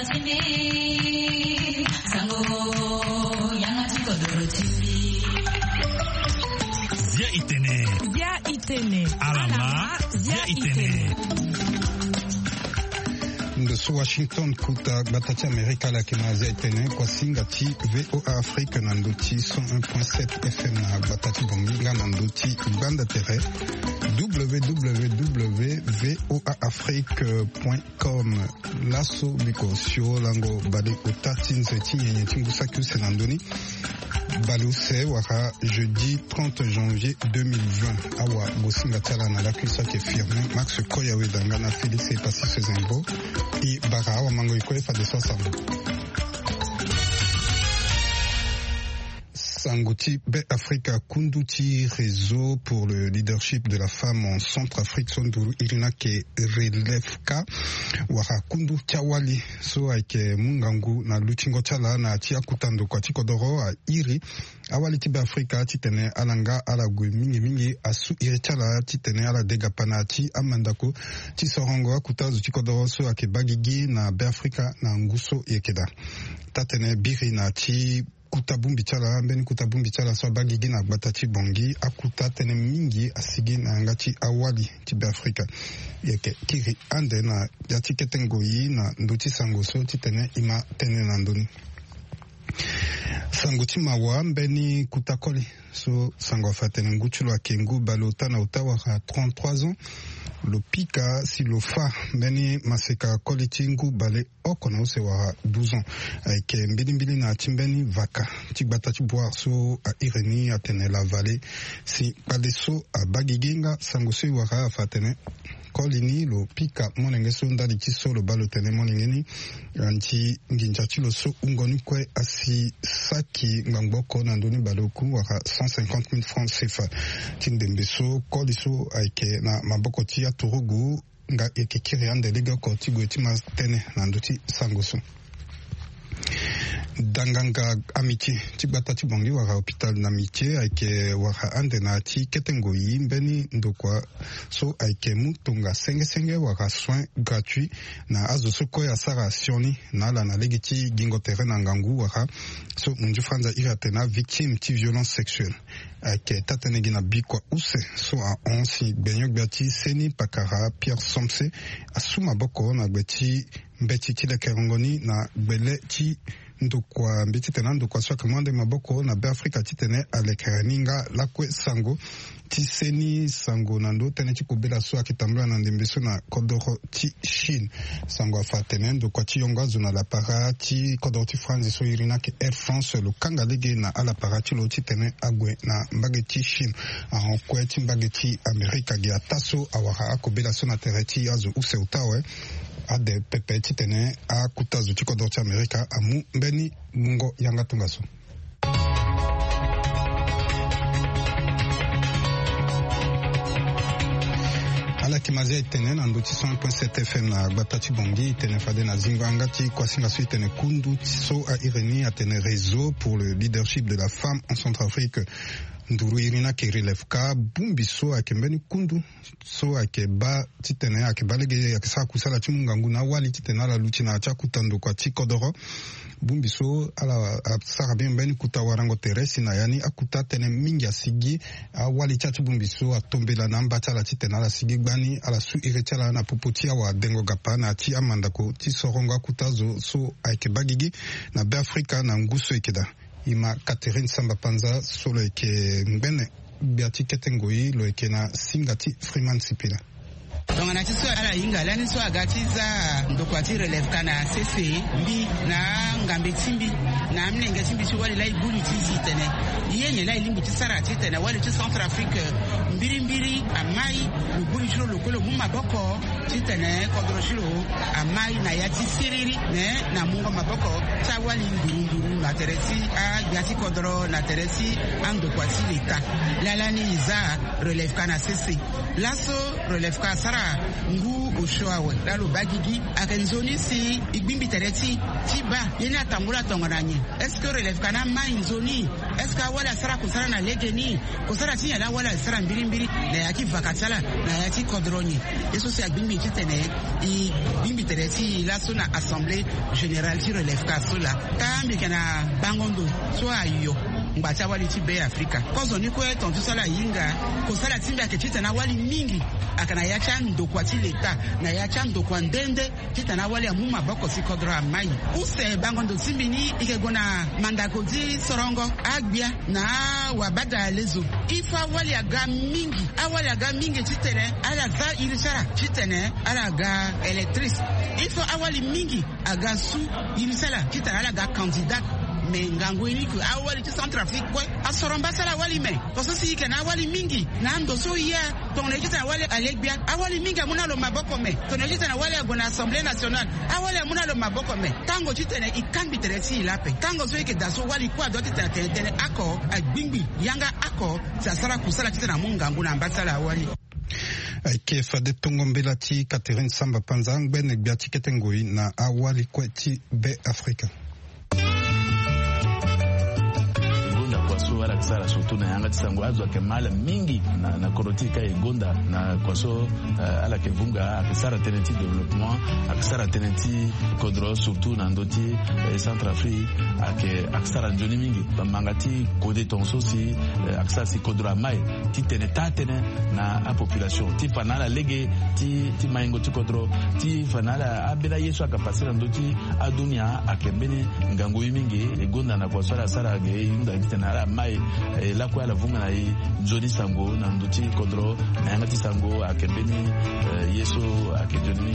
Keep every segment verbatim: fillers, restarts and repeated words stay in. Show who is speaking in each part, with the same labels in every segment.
Speaker 1: Zia Itene.
Speaker 2: Zia Itene.
Speaker 1: Alama. Zia Itene.
Speaker 3: Ndoso Washington kuta batati Amerika la kema Zia Itene kwa singa ti V O A Afrique na ndoti cent un point sept F M na batati bonginga na ndoti banda tere w w w point v o a afrique point com laso biko sio lango bale otati nzeti nyenye tingu sakiu senandoni baluse waka jeudi trente janvier deux mille vingt awa bosinga tala na la kusa ke firme Max Koyawe dangana Félix et Passi Sezembo et bara awa mango ikoe fa de soixante Sangoti Be Africa Kunduti, réseau pour le leadership de la femme en Centrafrique, Sonduru Irina ke Relefka Wara Kundu Chawali so aike Mungangu na Luchingo Chala na Tia Kutando kwa Tikodoro a Iri awali Tibe Africa titene alanga ala gwe mingi mingi asu Iri Chala titene ala degapana ti amandako ti sorongo akutazu Tikodoro so ake bagigi na Be Africa na Nguso yekeda tatene biri na ti kutabumbi chala mbeni kutabumbi chala so bagigi na batati bongi akuta tene mingi asigi na ngati awali Tibe Africa yeke kiri ande na yati ketengoyi na nduti sangoso titene ima tene na ndoni Sangoti mawa mbeni kutakoli so sango fatene nguchulo akengu balota na utawa ha trente-trois ans Lopika si lofa mbeni maseka kolitingu bale oko na use wa douze ans aike mbili mbili na timbeni vaka tigbata tiboire so a Ireni atene la vallée si paleso a bagiginga sangosi waka fatene kolini lo pika monenge so ndali tiso lo balo tene monengeni anti nginja tilo so ungoni kwe asi saki ngboko na ndoni baloku waka cent cinquante mille francs C F A tindembe so koliso aike na maboko tia Torugu nga ekekiri ande lega kotigo etima tene na nduti sangoso danganga amitié tibata tibongi waka hôpital na amitié aike waka ande na ti ketengo yi mbeni ndokwa so aike mutunga senge senge waka soin gratuit na azo soko ya sara sioni na la na legiti gingo terrain na ngangu waka so munju franza iratena victime ti violence sexuelle aike tatenegi na bikwa use so a onsi benyok biati seni pakara Pierre Somse asuma boko na gbeti mbeti ti lekerongoni na gbele ti ndokwa mbeti tena ndokwa swaka mwande maboko na Be Africa titene alekereninga lakwe sango ti seni sango nando tene ti kobela so akitambula na ndembeso na kodoro ti Chine sango afatene ndokwa ti yonga zona la para ti kodoro ti France so irina ke Air France lo kanga lege na ala para ti lo titene agwe na mbage ti Chine a kwe ti mbage ti Amerika gi ataso awara akobela so na tere ti azo use utawe ade pepe titene a kutazu ti kodoro ti Amerika amu mbeni mungo yanga tungaso ala kimazia itene na nduti cent un point sept F M na batati bongi itene fade na zingo angati kwa singa so itene kundu so a Ireni atene réseau pour le leadership de la femme en Centrafrique nduru irina ke relefka bumbi so akembeni kundu so akeba titene akeba lege akisa kusala timungangu na wali titene ala luchina acha kutando kwa tikodoro bumbi so ala sara bien beni kutawarango teresi na yani akuta tene mingi asigi awali chachu bumbi so atombela na mbata la titene ala sigi gbani ala su irechala na popotia wa dengo gapana ti amandako ti sorongo akutazo so akeba gigi na Be Africa na nguso ikeda ima Catherine Samba Panza solo eke mbene biati ketengoyi lo eke na singati Freeman Sipila
Speaker 4: donc na tiso ala inga lani so agatiza ndokwati relève kana cc mbi na ngambe timbi na mnenge timbi so wali lai bulu tizi tene yene lai limbu tisara tene wali ti Centrafrique mbiri mbiri amai bulu shiro lokolo mumma boko titene kodro shiro amai na yati siriri ne na mungo maboko ta wali ndurunduru na teresi a yati kodro na teresi andokwati leta lalani iza relève kana cc laso relève ka sara ngu oshoawe lalo bagigi akenzoni si igbimbi tereti tiba yena tambula tongananye est-ce que relève kana mai zoni est-ce que wala sara kusara na legeni kusara tinya la wala sara mbiri mbiri na yaki vakatala na yaki kodronyi eso si agbimbi kitene i bimbi tereti la sona assemblée générale qui relève ka sola kambi kana bangondo so ayo ngbacha wali tibe Afrika kozo ni ko eton tu sala yinga ko sala timba ke titana wali mingi akana ya chando kwa tileta na ya chando kwa ndende titana wali amuma bako sikodra mai use bangondo timbini ikegona mandakodi sorongo agbia na wabada lezo ifa wali aga mingi awali aga mingi titene ala za irisara titene ala ga électrice ifa awali mingi aga su irisala titana ala ga candidat mais ngangweni ku awali ti Centrafrique kwa asoromba sala wali me koso si kana awali mingi na ndo so ya tonejita awali alegbia awali mingi amuna lo maboko me tonejita na wali agona Assemblée nationale awali amuna lo maboko me tango titene ikambi tereti ilape tango so yake daso wali kwa doti tene ako agbingbi yanga ako sasara kusala titena mungangu na ambasala awali
Speaker 3: Aike fade tongombela ti Catherine Samba Panza ngben biati ketengoi na awali kweti be Afrika.
Speaker 2: Wala kisara surtout na yanga tisango azwa kemala mingi na, na korotika egonda na kwaso uh, ala kevunga akisara tenenti développement akisara tenenti kodro surtout na ndoti eh, Centrafrique ake akisara njoni mingi bamangati kode tonso si eh, akisara si kodro mai ti tene tatene na a population ti fanala lege ti ti maingo ti kodro ti fanala abela yesu akapasira ndoti adunia akembeni ngango mingi egonda na kwaso ala sara ge inda tena mai eh, la kwa la vunga na i Johnny Sango na nduti kodro na yanga ti Sango akembeni eh, yeso akejoni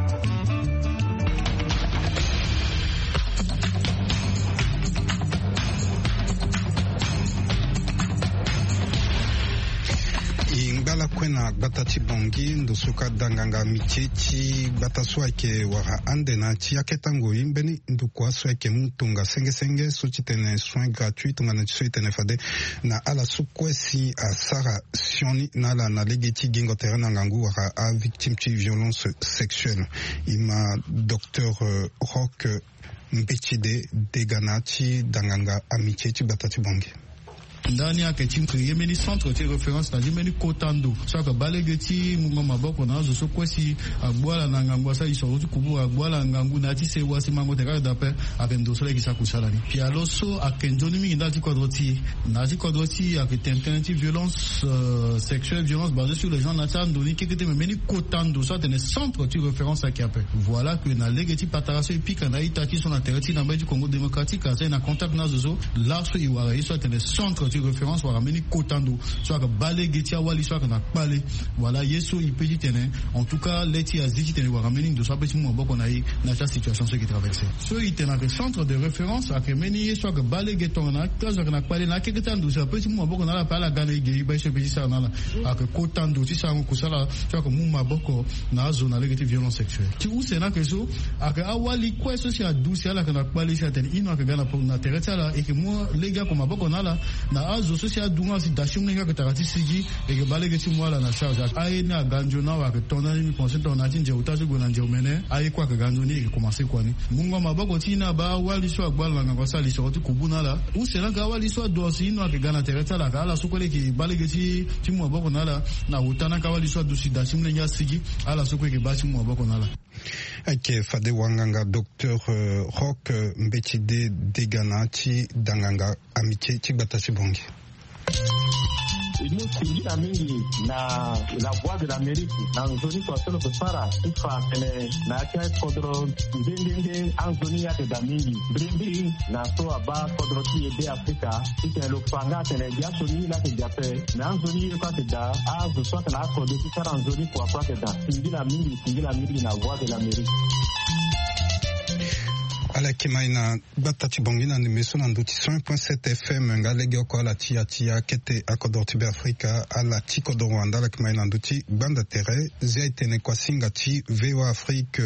Speaker 3: ingala kwena batati bongi ndosuka danganga michechi bataswa ke wara andena ti aketango imbeni ndukwa swa ke mutunga senge senge so tene soins gratuits tunga na so tene fade na ala sukwesi a Sara Sioni na la na legeti gingo terena ngangu wara a victime de violence sexuelle ima docteur uh, Rock Mbechide Deganati danganga amichechi batati bongi
Speaker 5: ndani yake chimkri yemeni centre ti référence na jimeni kotando saka balegeti mungo maboko na zo sokwesi agwala na ngangwa sa iso kubu agwala ngangu na ti se wasi mango te ka dape akendo sole ki sakusala ni pi aloso akendoni mi ndati kodroti na ti kodroti akitententi violence euh, sexuelle violence basée sur les gens na tando ni kekete meni kotando ça tene centre ti référence à kiape voilà que na legeti pataraso et puis kana itaki son intérêt na mba du Congo démocratique ça na contact na zo larso iwara iso tene centre ti référence wala meni kotando soit balé getia wali soit na palé voilà yeso il peut dire en tout cas leti aziti tene wala meni de soit petit mo boko na yi na ta situation ce qui traverse so il tena le centre de référence a que meni soit que balé geton na kaza na palé na keketando soit petit mo boko na la pala gana igeri ba se petit ça na la a que kotando ti sa ko sala soit que mo boko na zone legeti violence sexuelle ti ou c'est na que so a que awali quoi so si a douce ala que na palé ça tene ino que gana pour na tereta la et que moi les gars comme boko na la na azo social dunga si dashimlinga que tarati sigi et que balé que moi na charge ai na ganjo na wa que tona ni conseil tona tinje utazo go na njomene ai kwa que ganjo ni que commencer quoi ni mungo maboko tina ba wali so agbala nga kwasali so tu kubuna la ou c'est là ga wali so dosi no que gana tereta la kala so kole ki balé que ti ti mo boko na la na utana ka wali so dusi dashimlinga sigi ala so que ba ti mo boko na la
Speaker 3: ake fade wanganga docteur uh, Rock Mbechide Deganati danganga amitié ti batasi bongi
Speaker 6: nous singira mingi na la voix de l'Amérique na zoni kwa solo kusara ifa tene na kia kodro ndende anzoni ya da mingi brimbi na so aba kodro ti ebe Afrika ite lo panga tene dia soni la ke jape na anzoni kwa te da a zo so na kodro ti sara anzoni kwa kwa te da singira mingi singira mingi na voix de l'Amérique
Speaker 3: ala Kimaina batati bongina numeso na ndoti cent point sept F M ngalege oko la tia tia kete akodor tibe Afrika ala tiko do Rwanda la Kimaina ndoti banda tere zia itene kwa singa ti V O Afrique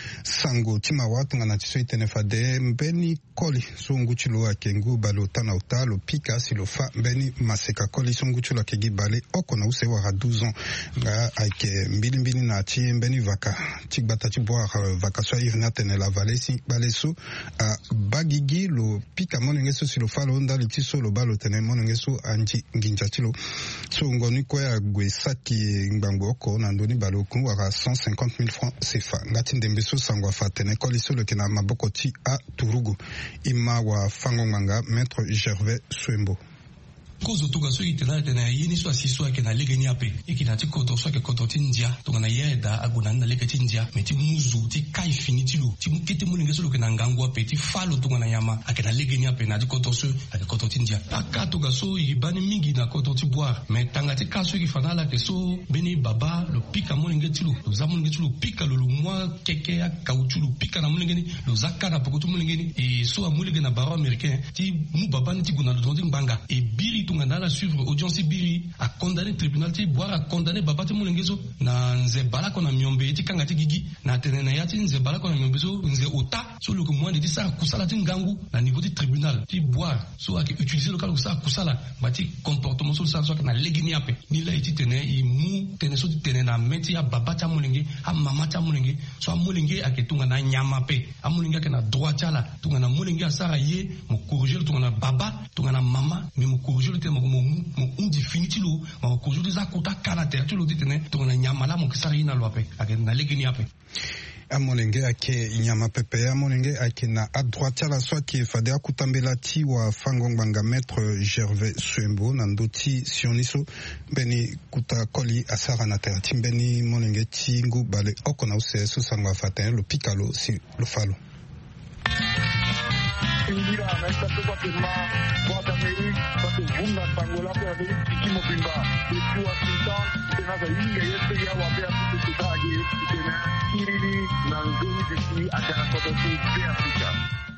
Speaker 3: sango timawa tunga na tiso itene fade mbeni koli sungu chilo akengu balo tana utalo pika silo fa mbeni maseka koli sungu chilo akegi bale oko na use wa douze ans nga aike mbili mbili na ti mbeni vaka tik batati boa vaka so irina tene la valesi baleso a bagigi lo pika monengeso silo falo nda litiso lo balo tene monengeso anji nginja tilo so ngoni ko ya gwe saki ngbango ko na ndoni balo ku wa cent cinquante mille francs C F A ngati ndembeso sangwa fatene koliso lo kena maboko ti a Turugu ima wa fango nganga maître Gervais Swembo
Speaker 7: kozo tuga so itena tena yini so asiso ke na legeni ape ikina ti koto so ke koto tindia to na yeda aguna na lege tindia meti muzu ti kai finiti lo ti mukete mulinge so lo ke na ngangu ape ti falo to na yama akena legeni ape na ti koto so ake koto tindia aka tuga so ibani mingi na koto ti boire mais tanga ti kaso ki fanala ke so beni baba lo pika mulinge ti lo lo za mulinge ti lo pika lo lo mwa keke ya kauchu lo pika na mulinge ni lo za kana pokoto mulinge ni e so amulinge na baro américain ti mu baba ni ti guna do ndi mbanga e biri tungana suivre audience biri a condamné tribunal ti boire a condamné babati mulengezo na nze bala kona miombe ti kanga ti gigi na tenena ya ti nze bala kona miombe so nze ota so le moins de ça kusala ti ngangu na niveau du tribunal ti boire so a utiliser local ça kusala ba ti comportement so ça so na legini ape ni la ti tene i mu tene so ti tene na meti ya babata mulenge a mama ta mulenge so a mulenge a ke tunga na nyama pe a mulenge ke na droit ala tunga na mulenge a sara ye mo corriger tunga na baba tunga na mama mais mo corriger te mo mo mo definiti lo mo corriger za kota kana te tu lo ti tene tunga na nyama la mo kisara ina lo ape a ke na legini ape
Speaker 3: amolenge ake inyama pepe amolenge ake na a droite la soit qui fade akutambela ti wa fangongbanga maître Gervais Swembo na ndoti sioniso beni kuta koli asara na terre timbeni molenge ti ngu bale okona use so sangwa fatin lo pikalo si lo falo
Speaker 6: Ingira nesta kwa tema kwa Amerika kwa vunga tangola kwa Amerika kimo pimba kwa Sultan tena za inga yetu ya wapi tukitaje tena irili na ngoni ziki atana kwa Afrika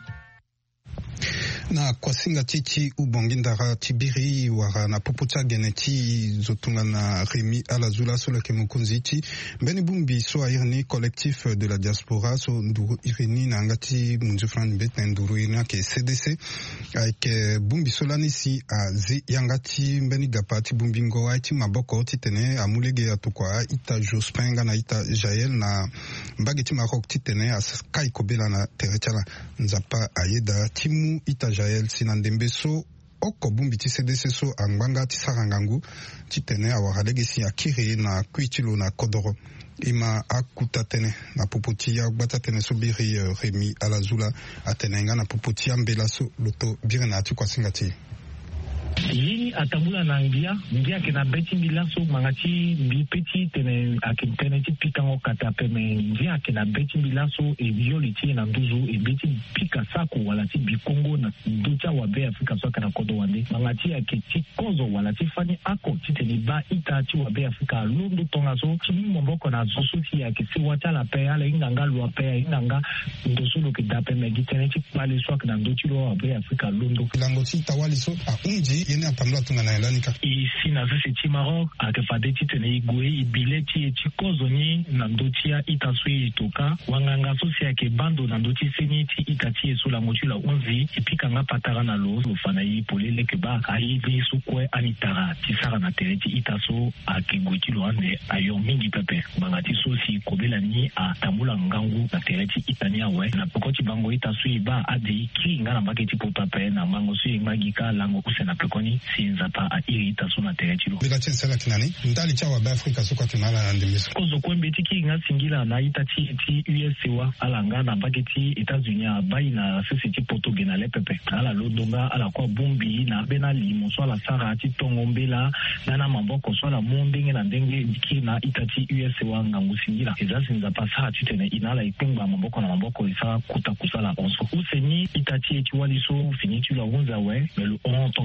Speaker 3: na kwasinga titi ubongindara tibiri wara na puputa geneti zotunga na Remi Alazula solo ke mukunziti beni bumbi so irni collectif de la diaspora so nduru irini na ngati munzu fran bet na nduru ina ke C D C avec bumbi solani si a zi yangati beni gapati bumbi ngo aiti maboko titene amulege atukwa ita Jospenga na ita Jael na mbageti marok titene as kai kobela na teretala nzapa ayeda timu ita Jael sinandembeso oko bumbi ti C D C so angbanga ti sarangangu titene awara legesi akiri na kuitilo na kodoro ima akuta tene na popoti ya gbata tene so biri uh, Remi Alazula atenenga na popoti ya mbela so loto biri na ati kwa singati
Speaker 8: yini atambula na ngia ngia kena beti bilanso mangati bipeti tene akintene ti pikango kata pe me ngia kena beti bilanso e violiti na nduzu e beti pika sako wala ti bikongo na nducha wa be Afrika so kana kodo wande mangati akiti kozo wala ti fani ako ti tene ba ita ti wa be Afrika londo tonga so ti mboko na zoso ti ya ke se wata la pe ala inganga lo pe inganga ndoso lo ke dape me gitene ti pale so kana nduchi lo wa be Afrika londo
Speaker 3: lango ti tawali so a unji yene atamla tunga na elanika
Speaker 8: ici na zese ti Maroc akafade ti tene igwe ibileti e ti kozoni na ndotia itasui itoka wanganga so si ake bando na ndoti seni ti itati e sula motula onzi ipikanga patara na lo fana yi polele ke ba ayi sukwe anitara ti sara na tere ti itaso ake gweti lo ande ayo mingi pepe bangati so si kobela ni a tambula ngangu na tere ti itania we na pokoti bango itasui ba adi ki ngana baketi potape na mango so magika lango usena pekoni sinza pa a irita suna terechilo
Speaker 3: bila chensela kinani ndali chawa ba Afrika so kwa kinala na ndimiso
Speaker 8: kozo kwembe tiki nga singila na ita ti ti U S wa ala nga na bageti Etats-Unis ba ina sisi ti poto gena le pepe ala lodonga ala kwa bumbi na bena limo so ala sara ti tongombela na na mamboko so ala mondenge na ndenge ki na ita ti U S wa nga ngusingila eza sinza pa sa ti tene inala ipengba mamboko na mamboko isa kuta kusala onso useni ita ti ti wali so fini tu la unza we mais le on tonga so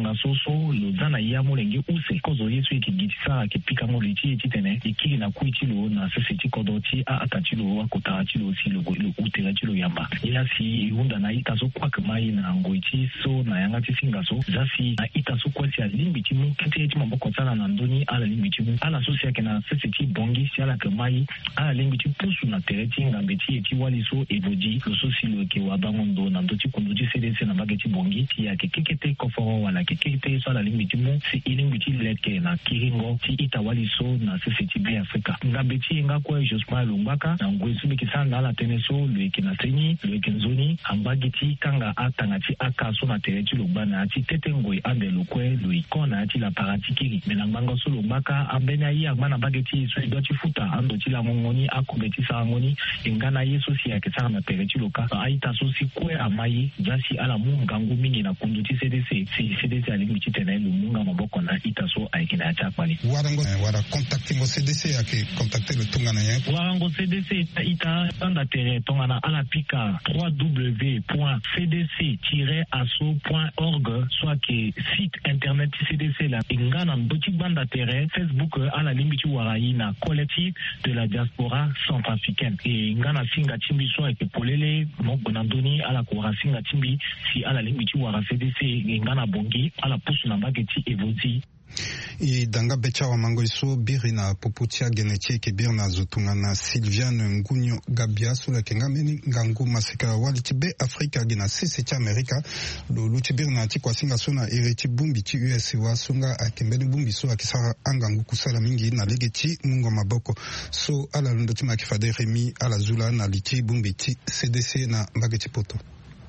Speaker 8: so lozana ya molenge use kozo yesu ikigitisa kipika moliti etitene ikiri na kuitilo na seseti kodoti a atachilo akota chilo silo lo utela chilo yamba ila si hunda na itaso kwa kamai na ngoiti so na yangati singaso zasi na itaso kwa si alimbiti mu kete eti mamboko sana na ndoni ala limbiti mu ala sosia kena seseti bongi si ala kamai ala limbiti pusu na tereti ngambeti eti waliso evodi loso silo ke wabangondo na ndoti kunduji sedese na mageti bongi ya kekete koforo wala kekete so ala limbiti mu si ilimbiti leke na kiringo ti itawaliso na seseti be Afrika ngambeti ngakwe Jospa Lumbaka na ngwesu bikisana ala teneso lweke na seni lweke nzoni ambagiti kanga atangati akaso na tereti lubana ati tetengoi ande lukwe luikona ati la paratikiri menanganga so Lumbaka ambena yi agmana bageti so idoti futa ando ti la ngongoni akubeti sa ngoni ingana yeso si ya kesana na tereti luka aita so si kwe amayi jasi ala mungangu mingi na kunduti C D C si C D C alimiti tena lumunga maboko na ita so aikina achapali
Speaker 3: warango wara contacting au C D C ake contacter le tongana ya
Speaker 8: warango C D C ita tanda tere tongana ala pika w w w point c d c tiret asso point org soit que site internet C D C la ingana mboti banda tere Facebook ala limiti waraina collectif de la diaspora centrafricaine et ingana singa timbi so ke polele mobonandoni ala kora singa timbi si ala limiti wara C D C ingana bongi ala pusu na bageti evoti
Speaker 3: i danga becha wa mango iso biri na popotia genetie ke bir na zotunga na Sylviane Ngunyo Gabia sula kenga meni ngangu masika wali tibe Afrika gina sisi cha Amerika lo luti bir na ti kwa singa sona ireti bumbi ti U S wa sunga akembeni bumbi so akisara angangu kusala mingi na legeti mungo maboko so ala londo ti makifade Remi ala zula na liti bumbi ti C D C na bageti poto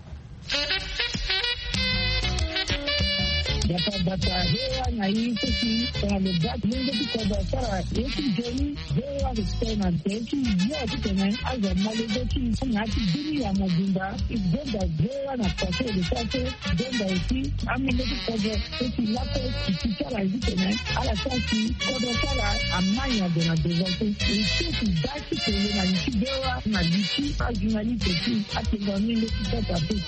Speaker 9: Data data hewa na hii sisi kwa mebak mungu kwa sara yesu jeni hewa kutena teki ya kutena aza malego ki ngati dini ya majumba ibonda hewa na pase de pase bonda iti amine kwa teki lako kichara hitena ala sasi kodo sara amanya de na dezote iti dati kele na iti hewa na iti ajunali teki atengani le kitata pe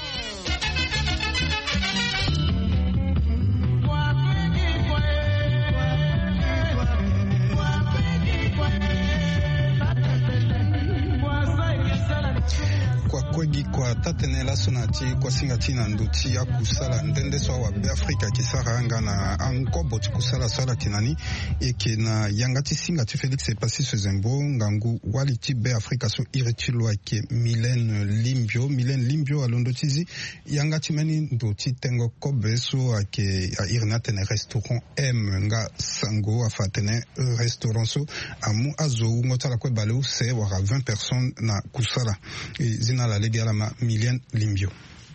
Speaker 3: kwa kwegi kwa tatenela sonati kwa singati na nduti ya kusala ndende so wa Afrika kisara anga na ankobo kusala sala kinani eke na yangati singati Felix Epasi Sezembo ngangu waliti be Afrika so iretilwa ke Mylène Limbio Mylène Limbio alondotizi yangati meni nduti tengo kobe so ake a irna tene restaurant M nga sango afatene restaurant so amu azo ngotala kwe baleu se wara vingt personnes na kusala zina la légale ma Mylène Limbio.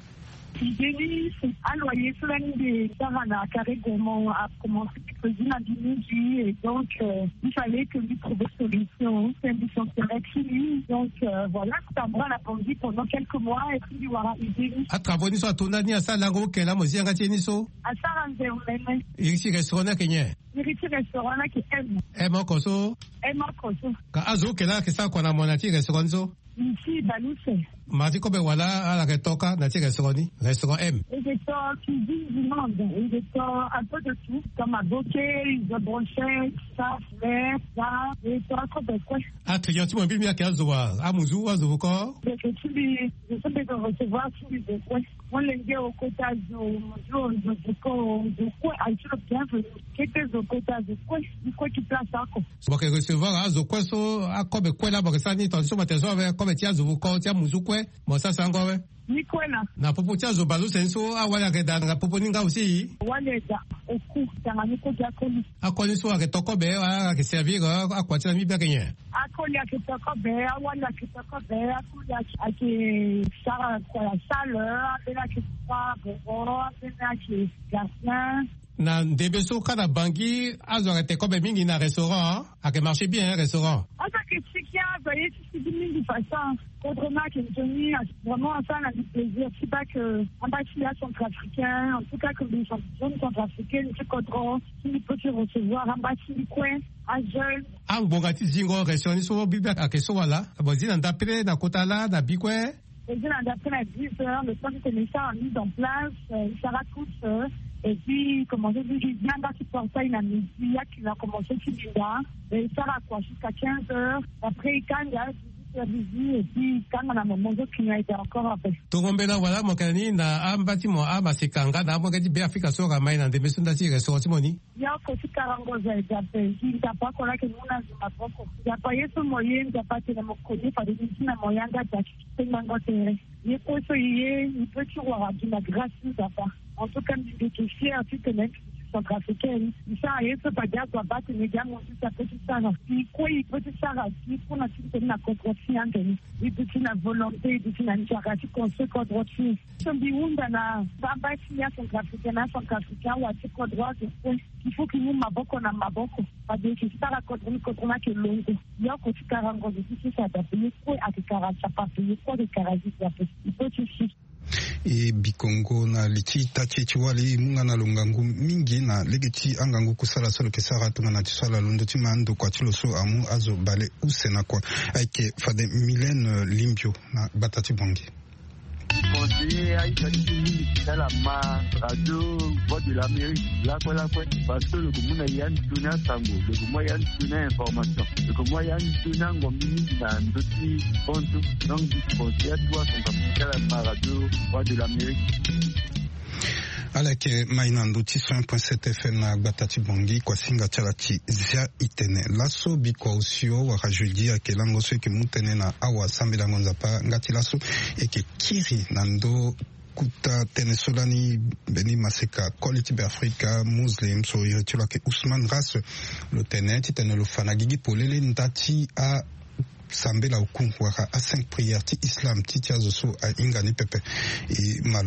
Speaker 9: Denis Aloyer Solani de Sarana Carré Gourmand a commencé à poser la Diminuji et donc euh, il fallait que lui trouve une solution. C'est un bouchon avec lui. Donc euh, voilà, Tambra l'a vendu pendant quelques mois et puis voilà, il dit.
Speaker 10: À travers nous, à ton année, à Salango, qu'elle a mosé un gâteau niso.
Speaker 9: À Saranze, on l'aime.
Speaker 10: Il y a un restaurant qui est.
Speaker 9: Il y a un restaurant qui aime.
Speaker 10: Aime encore ça.
Speaker 9: Aime encore ça.
Speaker 10: Quand Azo, qu'elle a, qu'est-ce qu'on a monté restaurant ça?
Speaker 9: Ici, Balousse.
Speaker 10: Mardi comme voilà à la retoca dans ce restaurant restaurant M.
Speaker 9: Et des temps cuisine du monde, et des temps un peu de tout, comme à bouquet, de brochettes, ça, fleurs, ça, et ça, comme de quoi.
Speaker 10: Ah, tu as bien bien qu'à Zoa, à Mouzou, à Zouko.
Speaker 9: Je suis je suis de recevoir tous les quoi. Moi, les gars au côté de Mouzou, de quoi, de quoi, à tout le bienvenu. Qu'est-ce que au côté de quoi, du quoi qui place à quoi.
Speaker 10: Bon, que recevoir à Zouko, à comme quoi là, parce que ça n'est pas sur ma maison avec comme tu as Zouko, tu as Mouzou quoi. Bon, ça c'est encore ouais.
Speaker 9: Nikwela.
Speaker 10: Na popo tia zo balu senso awala ke danga popo ninga aussi.
Speaker 9: Waleda oku tanga niko jakoni.
Speaker 10: Akoni so ke toko be a ke servir a kwati na mi be kenye.
Speaker 9: Akoli ke toko be awala ke toko be akoli ake sara kwa salle bela ke pa bo bela ke gassin.
Speaker 10: Na ndebeso kana bangi azo ke ko be mingi na restaurant a ke marché bien restaurant.
Speaker 9: Asa ke sikia voyez si c'est mingi façon. Autrement que Johnny a vraiment ça a du plaisir. C'est pas que en bas il y a centrafricain, en tout cas que les zones centrafricaines, c'est contrôle, il peut se recevoir en bas du coin, à jeune.
Speaker 10: Ah, bon, gati zingo restaurant so bibia a keso wala. Bozi na ndapre na kotala na bikwe.
Speaker 9: et je l'ai appris à dix heures, le temps que les ça a mis en place, ça va tout seul. Et puis, comment je dis, il vient qui portait une amnésie, qui a commencé là, et ça va quoi, jusqu'à quinze heures. Après, quand il y a et puis quand on a mon mozo qui a été encore après.
Speaker 10: Togombela wala mokani na ambati mo ama sekanga na mo gaji be Afrika soga mai na de mesunda ci resort moni.
Speaker 9: Ya ko ci karango za jape, ki ta pa ko la ke muna zuma poko. Ya pa yeso moyen ya pa tele mo ko ni pa de na moyanga ta ci mango tere. Ye ko so ye, il peut tu voir du la grâce ça pas. En tout cas, il est fier tu te mets centrafricaine. Ça y est, ce pas dire quoi battre les gars, on dit ça peut ça. Si quoi il peut ça, si pour la suite de la construction, il peut une volonté, il peut une initiative construire contre lui. Si on dit où dans la baba s'il y a centrafricaine, centrafricain ou à ce qu'on droit, il faut que nous maboko na maboko. Pas de qui ça contre nous contre moi que longue. Il y a côté carango de tout ça d'appeler quoi à caracha pas payer quoi de caraji il peut aussi.
Speaker 3: E bikongo na lichi tachi chiwali munga na lungangu mingi na legeti angangu kusala solo kesara tunga na chisala londo timando kwa chiloso amu azo bale usena kwa aike fade Mylène Limbio na batati bongi.
Speaker 6: Conseiller à Italie, dans la radio, voix de l'Amérique, là quoi là quoi, parce que le Goumou y a une tournée à Sango, le Goumou y a une tournée à information, le Goumou y a une tournée à Goumou dans d'autres comptes, donc du conseiller à toi, son papier à la radio, voix de l'Amérique.
Speaker 3: Alake mainando ti cent point sept F M na batati bongi kwa singa chalati zia itene laso biko usio wa jeudi ake lango so ke mutene na awa sambela ngonzapa ngati laso eke kiri nando kuta tene solani beni maseka quality be Africa muslim so yetula ke Ousmane Ras le teneti tene lo fanagigi polele ndati a sambela ukunku waka a cinq prières ti islam ti tiazo so a ingani pepe e malo.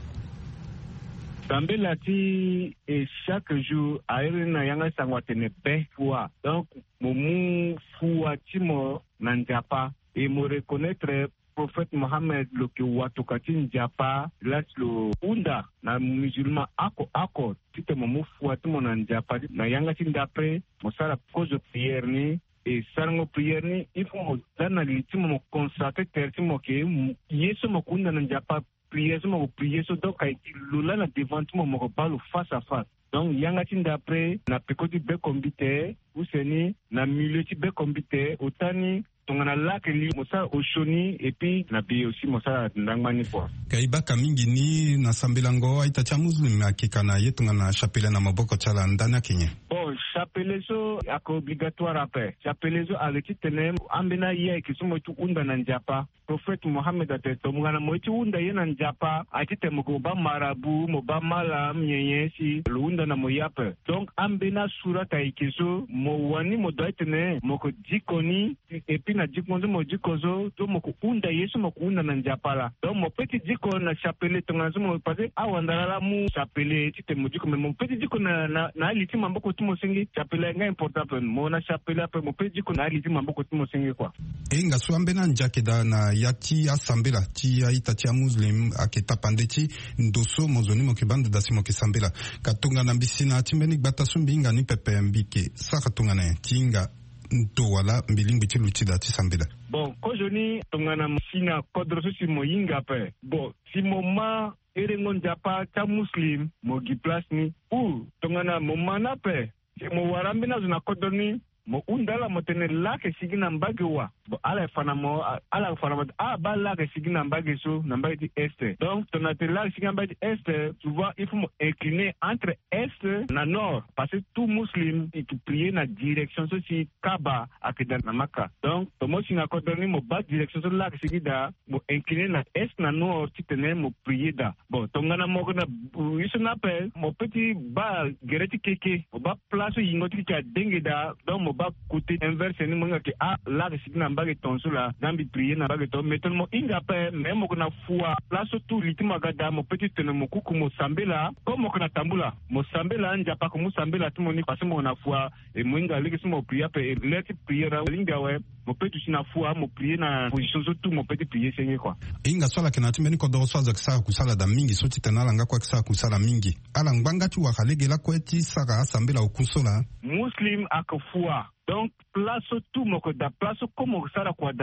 Speaker 6: Sambela ti et chaque jour aire na yanga sangwa tene pe fois donc momu fois ti mo nanjapa et me reconnaître prophète Mohammed lo ke watokati njapa là lo unda na musulman ako ako ti te momu fois ti mo nanjapa na yanga ti ndapre mo sala cause de prière ni et sarngo prière ni il faut mo dana li ti mo consacrer ter ti mo ke yeso mo kunda nanjapa prière mo prière so donc ay lola na devant mo mo parle face à face donc yanga ti d'après na pekoti be kombite useni na milieu ti be kombite otani tongana lak li mosa oshoni et puis na bi aussi mosa ndangmani quoi
Speaker 3: kaiba kamingi ni na sambelango aita cha muslim akikana yetunga na chapelle na maboko chala ndana kenye
Speaker 6: bon chapelle so ak obligatoire après chapelle so aleti tenem ambena ye ki sumo tu unda na njapa prophète Mohammed ateto mungana mo ti unda ye na njapa atite mo ko ba marabu mo ba mala myenye si lunda na mo yape donc ambena sura ta ikiso mo wani mo doitene mo ko dikoni et puis na dikondo mo dikozo to mo ko unda yesu mo ko unda na njapala donc mo petit diko na chapelle to ngazo mo pase awandala mu chapelle ti te mo diko mo petit diko na na, na aliti mambo ko timo sengi chapelle nga important pe mo na chapelle pe mo petit diko na aliti mambo ko timo sengi kwa
Speaker 3: enga so ambena njakeda na yati asambela ti aita ti muslim aketa pandeti ndoso mozoni mo ke bande dasimo ke sambela katunga na bisina timbeni gbata sumbinga ni pepe mbike saka tunga na tinga nto wala mbilimbi ti lutida ti sambela
Speaker 6: bon ko joni tunga na sina kodro si mo yinga pe bon si mo ma erengo njapa ta muslim mo gi place ni ou tunga na mo mana pe mo warambi na zona kodoni mo undala mo tene lake sigina mbage wa bo ala fana mo ala fana mo a ba lake sigina mbage so na mbage di est donc ton atelier sigina mbage est tu vois il faut me incliner entre est na nord parce que tout muslim il peut prier na direction so si kaba akida na maka donc to mo sina ko doni mo ba direction so lake sigida mo incliner na est na nord ti tene mo prier da bon to ngana mo na iso na pe mo petit ba gereti keke mo ba place yingoti ka dengeda donc mo ba côté inverse ni monga ke a la sigina mbage tonsula dambi prier na mbage to meton mo inga pe même ko na foi place tout litima gada mo petit tene mo kuku mo sambela comme ko na tambula mo sambela nja pa ko mo sambela tumo ni parce mo na foi et mo inga leki mo prier pe leti prier linga we mo petit na foi mo prier na position so tout mo petit prier senye quoi
Speaker 3: inga swala kena timeni ko do swaza kisa kusala da mingi so titenala nga kwa kisa kusala mingi ala ngbanga tu wa kalegela kweti saka sambela okusola
Speaker 6: muslim ak foi donc place tout moko da place comme sala kwada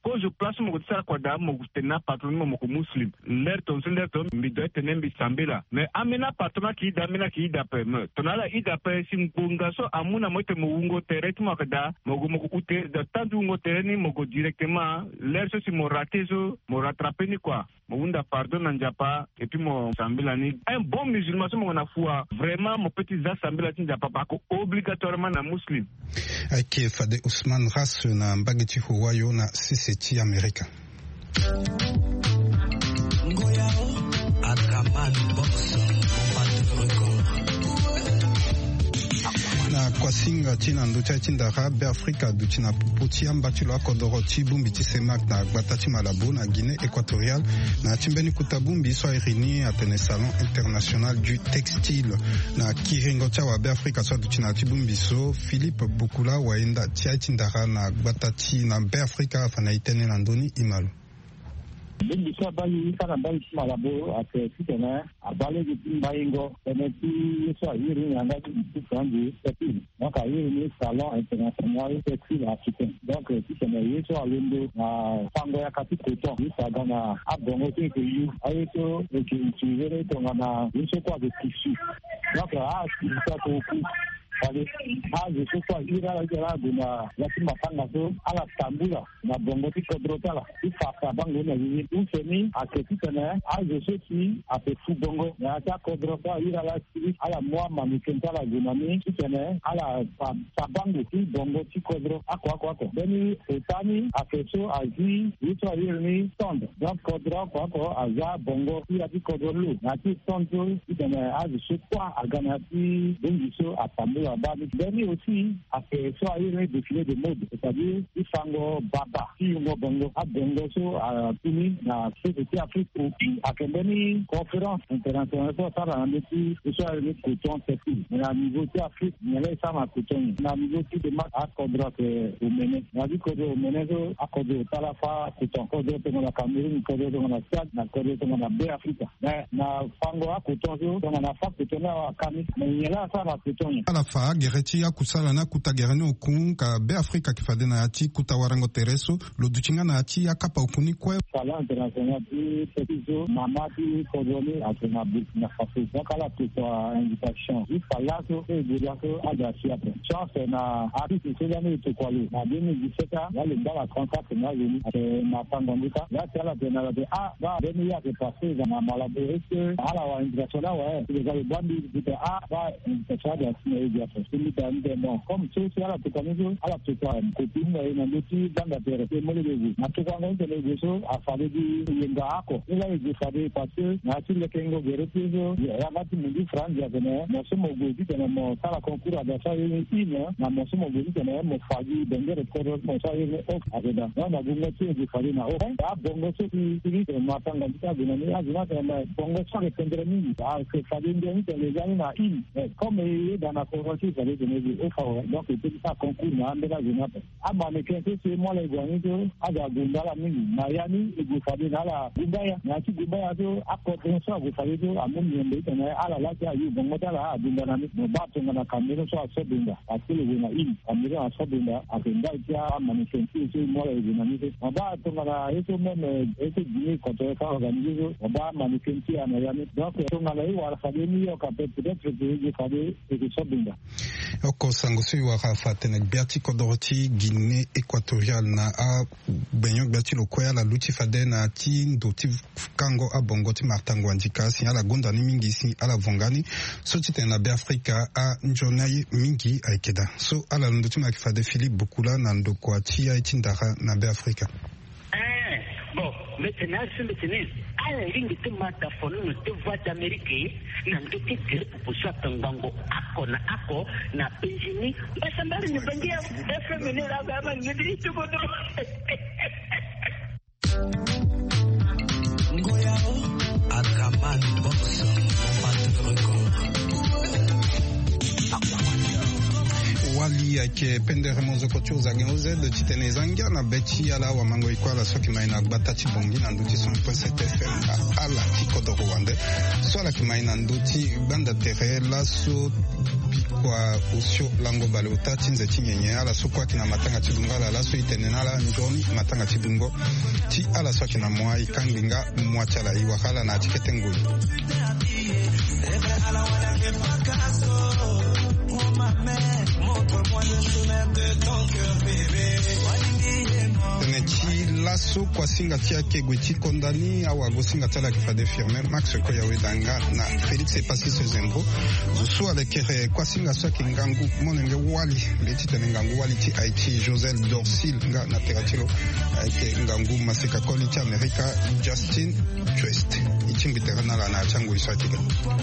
Speaker 6: cause place mo tsara kwa da mo tena patron mo ko muslim ler ton ler ton mi do tenen bi sambela mais amena patron ki da mena ki da pe me tonala ida pe sim bunga so amuna mo te mo ungo teret mo kada mo go mo ko ute da tandu ungo tereni mo go directement ler so si mo raté so mo rattraper ni quoi mo unda pardon na njapa et puis mo sambela ni un bon musulman so mo na foi vraiment mo petit za sambela ti njapa pa ko obligatoirement na muslim
Speaker 3: ake Fade Ousmane Ras na mbageti huwayo na C C T America.
Speaker 1: Ngoyao Akaman Box
Speaker 3: na kwa singa tina ndocha tindara be Afrika dutina puputi ambati lo akodoro tibumbi tisemak na gbatati malabo na Guinée équatoriale na timbeni kutabumbi so irini atene salon international du textile na kiringo cha wa be Afrika so dutina tibumbi so Philippe Bukula waenda tia tindara na gbatati na be Afrika fana itene na ndoni imalu.
Speaker 11: Bindi so bali kana bali malabo ate kitena abale mbaingo eneti so yiri nyanga tsangi tepini donc yiri ni salon international textile africain donc kitena yeso alendo na fango ya kati koto isaga na abongo te ke yu ayeto ekinchire to na yeso kwa de tissu donc a ça to ku ale aje so kwa ira la na la timafanga so ala tambula na bongo ti kodrotala ifaka bango na yini useni aketitana aje so ti apefu bongo na ta kodrota ira la ti ala moi manikentala gunami kitene ala sabango ti bongo ti kodro ako ako ako beni etani akeso azi ito yini stand donc kodro ako aza bongo ti ati kodro na ti stand kitene aje so kwa agana ti bongi so atambu Beni aussi a fait soit un défilé de mode, c'est-à-dire il fango baba, qui ngo bongo, a bongo so a fini na société Afrique aussi a fait une conférence internationale sur ça dans le petit soit le coton textile. Mais à niveau de Afrique, il y a ça ma coton. À niveau de marque à Kodra au Méné, on dit que au Méné à Kodra Talafa coton, Kodra dans la Cameroun, Kodra dans la Tchad, na Kodra dans la baie Afrique. Mais na fango à coton so dans la fa coton à Cameroun, mais il y a ça ma coton.
Speaker 3: Alafa gereti ya kusala na kutagerani okun ka be Afrika kifade na ati kutawarango tereso lo duchinga na ati ya kapa okuni kwe
Speaker 11: sala international di petizo mama di kodoni atena na faso donc ala pour invitation il fallait que et dire que adasi après chance na ati c'est jamais to kwalo na deux mille dix-sept là le bala contact na venu na Tanganyika là c'est la dernière de ah ba demi ya que passé dans malabo et que ala wa invitation là ouais les gars bandi dit ah ba invitation de signer dia c'est dans comme tout ça la technologie à la technologie copine et na loti dans la terre c'est molé de na tout quand on tele beso a fallu di yenga ako ila il fallait passer na sur le kengo geretezo ya bati mundi France ya bene mo somo godi tena mo sala concours da sa yini ina na mo somo godi tena mo fagi bengere ko mo sa yini of ageda na bunga ti di fali na o da bongo so ti ti de ma tanga ta bina ni azuna tena bongo so ke tendere ni a ke fali ndi tele jani na in comme il dans la convention de donc c'est ça concours na ndela zinapa ama mekense c'est moi les gwanito aga gundala mingi mayani igufadi na la gundaya na ti gundaya to akko so agufadi to amun yende tena ala la ya yu bongo la gundala ni ba to na kamero so asobinda akile na in kamero asobinda akenda ya ama mekense c'est moi les gwanito ba to na eso meme eso dini ko to ka organizo ba ama mekense ana yani donc to na la wa fadeni yo ka peut-être que je fadi et sobinda
Speaker 3: oko sangosi wa rafatene biati kodoroti Guinée équatoriale na a benyo biati lokoya la luti fade na ti ndoti kango abongoti martango andika si ala gonda ni mingi si ala vongani so tite na be Afrika a njonaye mingi aikeda so ala ndoti ma kifade Philippe Bukula na ndoko ati ya itindara na be Afrika
Speaker 12: eh bon maintenant c'est maintenant ala ringi te mata fono no te voix d'Amérique na ndoki tere pupusa tangango ako na ako na penjini basambali ni bangia F M ni la gama ngidi to bodo
Speaker 1: Ngoyao Akaman Box
Speaker 3: wali yake pendere mozo kocho za gengoze de titene zanga na beti ala wa mango ikwala soki maina batati bongi na nduti cent point sept F M ala tiko do Rwanda so la kimaina nduti banda tere la so kwa usio lango bale utati nze tinyenye ala so kwa kina matanga tidungo ala la so itenena la njoni matanga tidungo ti ala so kina mwa ikanginga mwa chala iwakala na tikete ngui Tenechi lasso kwa singa tia kegweti kondani awa go singa tala kifade firme Max ko yawe danga na Felix Epasi Sezembo so avec kwa singa so kingangu monenge wali beti tenengangu wali ti Haiti Josel Dorsil nga na teratilo avec ngangu maseka quality America Justin Twist ichimbiterana la na changu isakika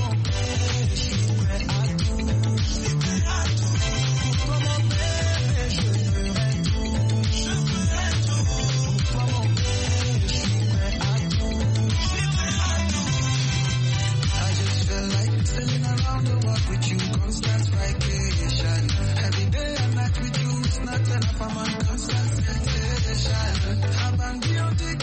Speaker 13: Sailing around the world with you, constant vacation. Every day and night with you, it's not enough, I'm on constant sensation. I'm on the